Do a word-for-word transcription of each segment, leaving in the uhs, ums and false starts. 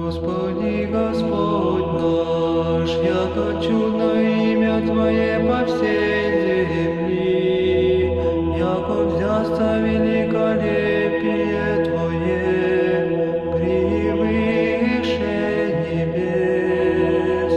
Господи, Господь наш, яко чудно имя Твое по всей земли, яко взясться великолепие Твое превыше небес.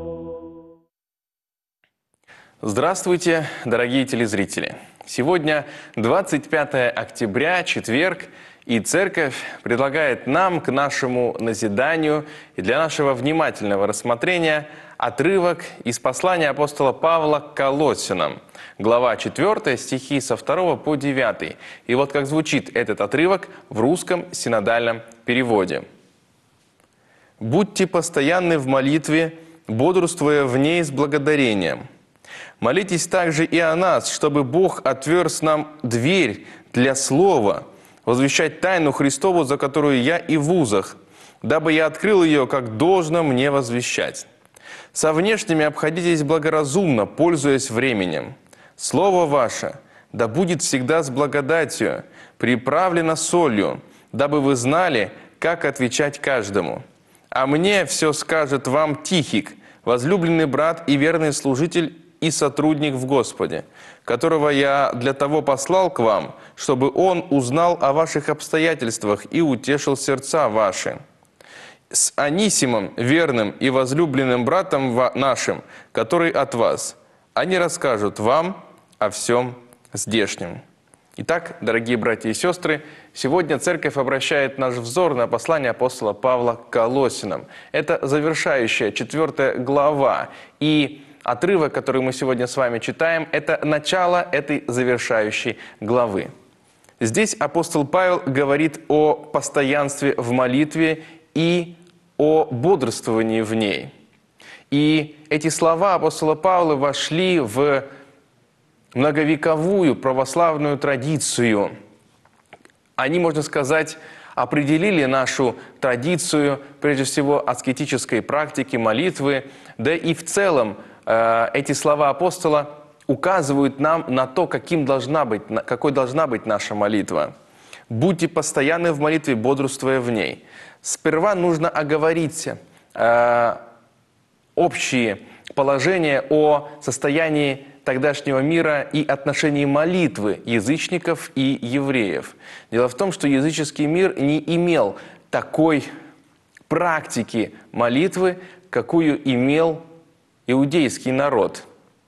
Здравствуйте, дорогие телезрители! Сегодня двадцать пятое октября, четверг, и Церковь предлагает нам к нашему назиданию и для нашего внимательного рассмотрения отрывок из послания апостола Павла к Колоссянам, глава четвёртая, стихи со второго по девятый. И вот как звучит этот отрывок в русском синодальном переводе. «Будьте постоянны в молитве, бодрствуя в ней с благодарением. Молитесь также и о нас, чтобы Бог отверз нам дверь для слова, возвещать тайну Христову, за которую я и в узах, дабы я открыл ее, как должно мне возвещать. Со внешними обходитесь благоразумно, пользуясь временем. Слово ваше да будет всегда с благодатью, приправлено солью, дабы вы знали, как отвечать каждому. А мне все скажет вам Тихик, возлюбленный брат и верный служитель и сотрудник в Господе, которого я для того послал к вам, чтобы он узнал о ваших обстоятельствах и утешил сердца ваши. С Анисимом, верным и возлюбленным братом нашим, который от вас, они расскажут вам о всем здешнем». Итак, дорогие братья и сестры, сегодня Церковь обращает наш взор на послание апостола Павла к Колоссянам. Это завершающая четвертая глава, и отрывок, который мы сегодня с вами читаем, это начало этой завершающей главы. Здесь апостол Павел говорит о постоянстве в молитве и о бодрствовании в ней. И эти слова апостола Павла вошли в многовековую православную традицию. Они, можно сказать, определили нашу традицию, прежде всего, аскетической практики молитвы, да и в целом эти слова апостола указывают нам на то, каким должна быть, какой должна быть наша молитва. «Будьте постоянны в молитве, бодрствуя в ней». Сперва нужно оговорить э, общие положения о состоянии тогдашнего мира и отношении молитвы язычников и евреев. Дело в том, что языческий мир не имел такой практики молитвы, какую имел иудейский народ.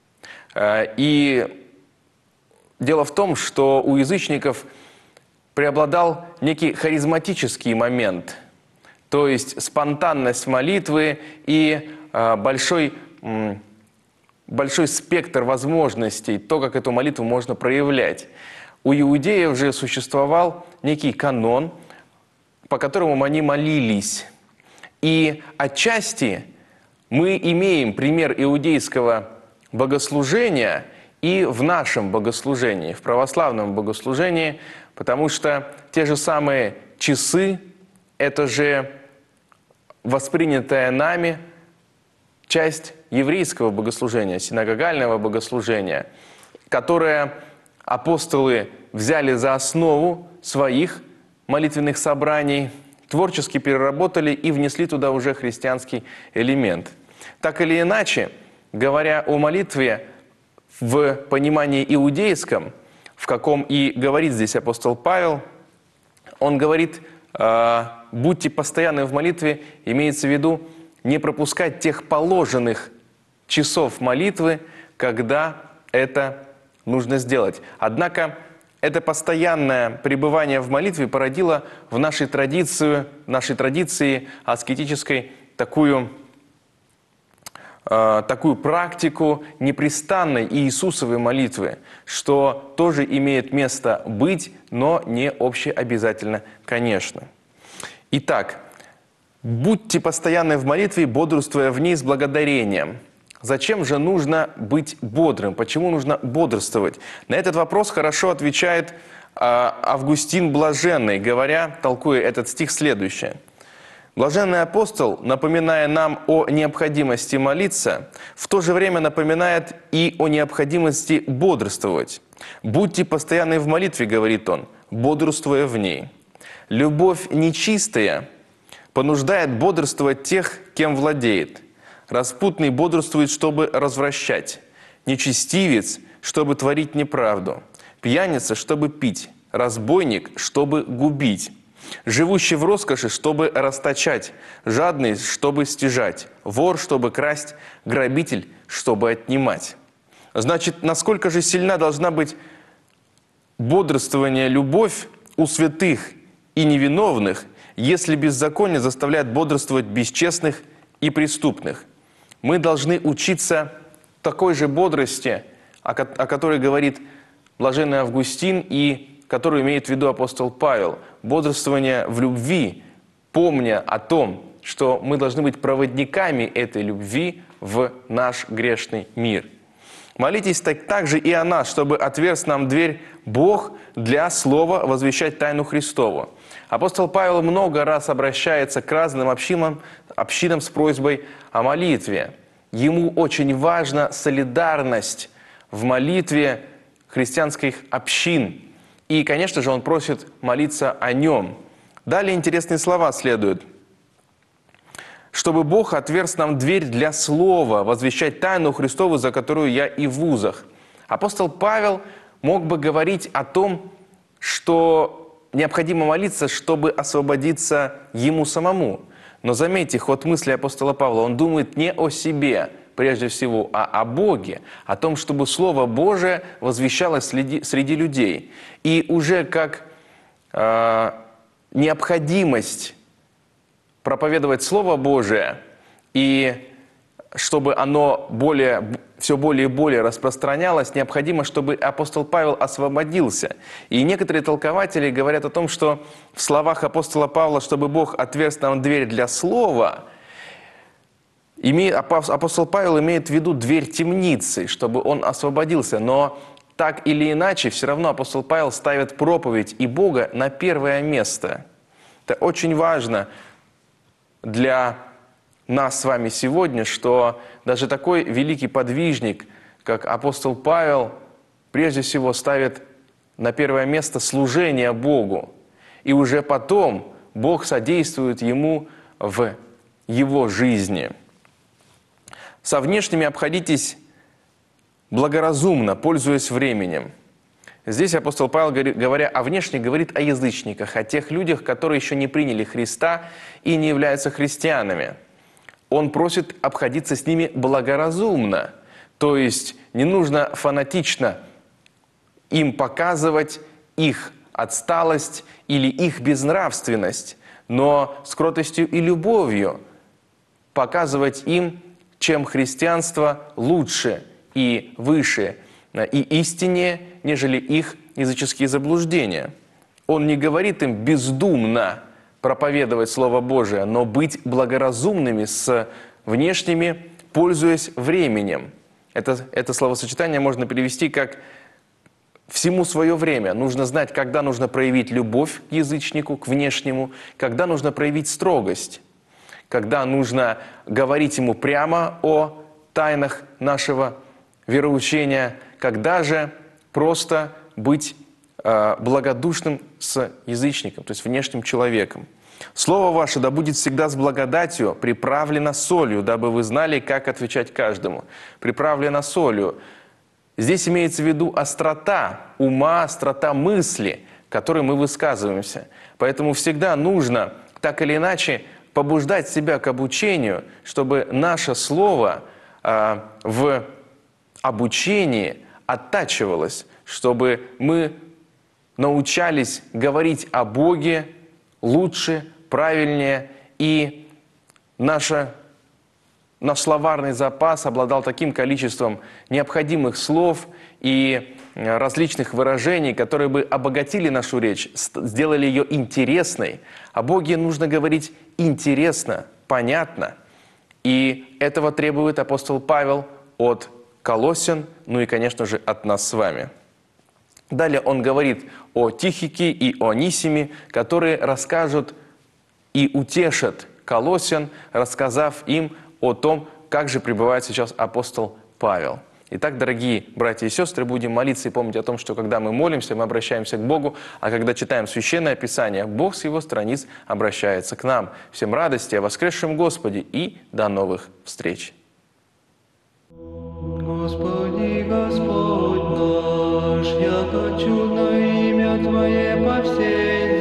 И дело в том, что у язычников преобладал некий харизматический момент, то есть спонтанность молитвы и большой, большой спектр возможностей, то, как эту молитву можно проявлять. У иудеев же существовал некий канон, по которому они молились. И отчасти мы имеем пример иудейского богослужения и в нашем богослужении, в православном богослужении, потому что те же самые часы – это же воспринятая нами часть еврейского богослужения, синагогального богослужения, которое апостолы взяли за основу своих молитвенных собраний, творчески переработали и внесли туда уже христианский элемент. Так или иначе, говоря о молитве в понимании иудейском, в каком и говорит здесь апостол Павел, он говорит, будьте постоянны в молитве, имеется в виду не пропускать тех положенных часов молитвы, когда это нужно сделать. Однако это постоянное пребывание в молитве породило в нашей традиции, нашей традиции аскетической такую, э, такую практику непрестанной Иисусовой молитвы, что тоже имеет место быть, но не общеобязательно, конечно. Итак, будьте постоянны в молитве, бодрствуя в ней с благодарением. Зачем же нужно быть бодрым? Почему нужно бодрствовать? На этот вопрос хорошо отвечает э, Августин Блаженный, говоря, толкуя этот стих, следующее. Блаженный апостол, напоминая нам о необходимости молиться, в то же время напоминает и о необходимости бодрствовать. «Будьте постоянны в молитве, — говорит он, — бодрствуя в ней. Любовь нечистая понуждает бодрствовать тех, кем владеет. Распутный бодрствует, чтобы развращать, нечестивец, чтобы творить неправду, пьяница, чтобы пить, разбойник, чтобы губить, живущий в роскоши, чтобы расточать, жадный, чтобы стяжать, вор, чтобы красть, грабитель, чтобы отнимать. Значит, насколько же сильна должна быть бодрствование, любовь у святых и невиновных, если беззаконие заставляет бодрствовать бесчестных и преступных? Мы должны учиться такой же бодрости, о которой говорит блаженный Августин и которую имеет в виду апостол Павел. Бодрствование в любви, помня о том, что мы должны быть проводниками этой любви в наш грешный мир. Молитесь так, также и о нас, чтобы отверз нам дверь Бог для слова возвещать тайну Христову. Апостол Павел много раз обращается к разным общинам, общинам с просьбой о молитве. Ему очень важна солидарность в молитве христианских общин. И, конечно же, он просит молиться о нем. Далее интересные слова следуют. «Чтобы Бог отверз нам дверь для слова, возвещать тайну Христову, за которую я и в узах». Апостол Павел мог бы говорить о том, что необходимо молиться, чтобы освободиться ему самому. Но заметьте, ход мысли апостола Павла, он думает не о себе, прежде всего, а о Боге, о том, чтобы Слово Божие возвещалось среди, среди людей. И уже как э, необходимость проповедовать Слово Божие, и чтобы оно более, все более и более распространялось, необходимо, чтобы апостол Павел освободился. И некоторые толкователи говорят о том, что в словах апостола Павла, чтобы Бог отверз нам дверь для слова, апостол Павел имеет в виду дверь темницы, чтобы он освободился. Но так или иначе, все равно апостол Павел ставит проповедь и Бога на первое место. Это очень важно для нас с вами сегодня, что даже такой великий подвижник, как апостол Павел, прежде всего ставит на первое место служение Богу. И уже потом Бог содействует ему в его жизни. Со внешними обходитесь благоразумно, пользуясь временем. Здесь апостол Павел, говоря о внешних, говорит о язычниках, о тех людях, которые еще не приняли Христа и не являются христианами. Он просит обходиться с ними благоразумно, то есть не нужно фанатично им показывать их отсталость или их безнравственность, но с кротостью и любовью показывать им, чем христианство лучше и выше, и истиннее, нежели их языческие заблуждения. Он не говорит им бездумно проповедовать Слово Божие, но быть благоразумными с внешними, пользуясь временем. Это, это словосочетание можно перевести как «всему свое время». Нужно знать, когда нужно проявить любовь к язычнику, к внешнему, когда нужно проявить строгость, когда нужно говорить ему прямо о тайнах нашего вероучения, когда же просто быть э, благодушным с язычником, то есть внешним человеком. «Слово ваше да будет всегда с благодатью, приправлено солью, дабы вы знали, как отвечать каждому». Приправлено солью. Здесь имеется в виду острота ума, острота мысли, которой мы высказываемся. Поэтому всегда нужно, так или иначе, побуждать себя к обучению, чтобы наше слово э, в обучении оттачивалось, чтобы мы научались говорить о Боге лучше, правильнее, и наша, наш словарный запас обладал таким количеством необходимых слов и различных выражений, которые бы обогатили нашу речь, сделали ее интересной. О Боге нужно говорить интересно, понятно. И этого требует апостол Павел от Колоссян, ну и, конечно же, от нас с вами. Далее он говорит о Тихике и о Онисиме, которые расскажут и утешат Колоссян, рассказав им о том, как же пребывает сейчас апостол Павел. Итак, дорогие братья и сестры, будем молиться и помнить о том, что когда мы молимся, мы обращаемся к Богу, а когда читаем Священное Писание, Бог с Его страниц обращается к нам. Всем радости о воскресшем Господе и до новых встреч! Господи, Господь наш, яко чудно имя Твое по всей